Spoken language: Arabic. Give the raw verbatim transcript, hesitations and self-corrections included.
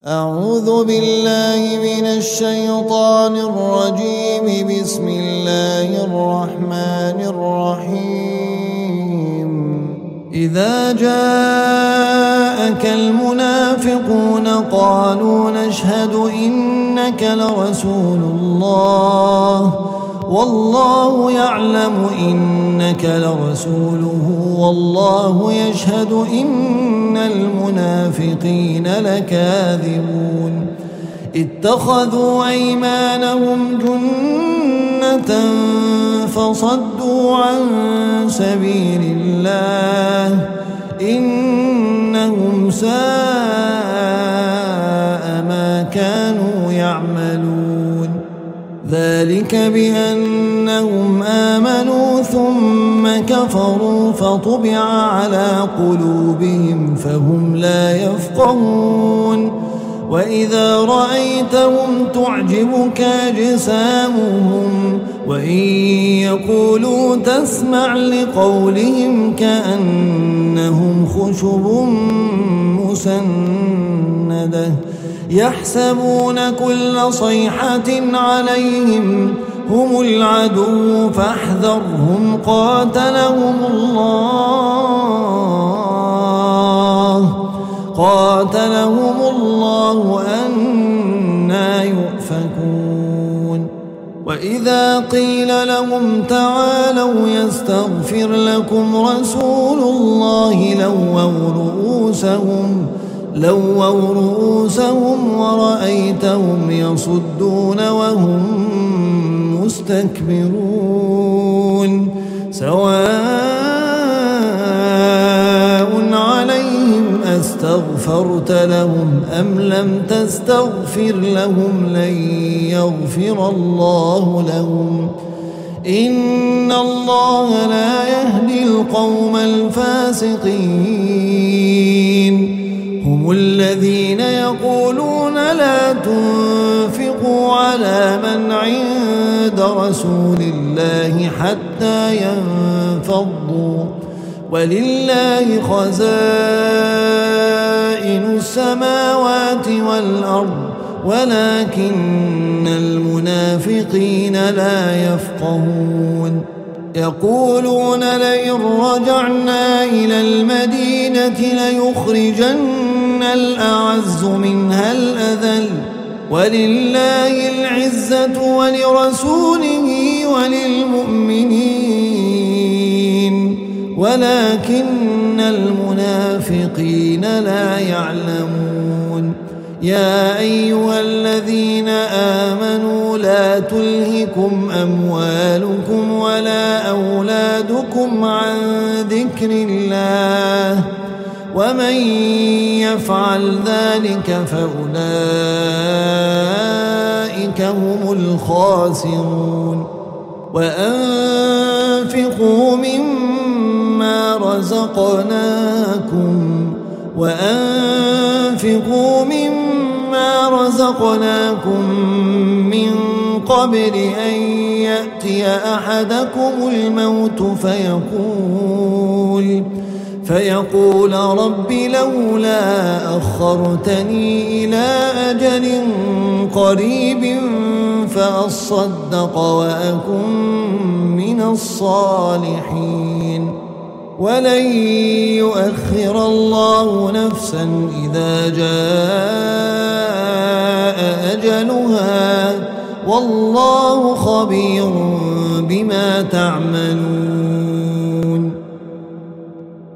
أعوذ بالله من الشيطان الرجيم. بسم الله الرحمن الرحيم. إذا جاءك المنافقون قالوا نشهد إنك لرسول الله والله يعلم إنك لرسوله والله يشهد إن المنافقين لكاذبون. اتخذوا أيمانهم جنة فصدوا عن سبيل الله إنهم ساء ما كانوا يعملون. ذلك بأنهم آمنوا ثم كفروا فطبع على قلوبهم فهم لا يفقهون. وإذا رأيتهم تعجبك أجسامهم وإن يقولوا تسمع لقولهم كأنهم خشب مسندة يحسبون كل صيحة عليهم هم العدو فاحذرهم قاتلهم الله قاتلهم الله أنى يؤفكون. وإذا قيل لهم تعالوا يستغفر لكم رسول الله لووا رؤوسهم لووا رؤوسهم ورأيتهم يصدون وهم مستكبرون. سواء عليهم أستغفرت لهم أم لم تستغفر لهم لن يغفر الله لهم إن الله لا يهدي القوم الفاسقين. هم الذين يقولون لا تنفقوا على من عند رسول الله حتى ينفضوا ولله خزائن السماوات والأرض ولكن المنافقين لا يفقهون. يقولون لئن رجعنا إلى المدينة ليخرجن الأعز منها الأذل ولله العزة ولرسوله وللمؤمنين ولكن المنافقين لا يعلمون. يا أيها الذين آمنوا لا تلهكم أموالكم ولا أولادكم عن ذكر الله ومن يفعل ذلك فأولئك هم الخاسرون. وأنفقوا مما رزقناكم وأنفقوا مما رزقناكم من قبل أن يأتي أحدكم الموت فيقول فيقول رب لولا أخرتني إلى أجل قريب فأصدق وأكن من الصالحين. ولن يؤخر الله نفسا إذا جاء أجلها والله خبير بما تعملون.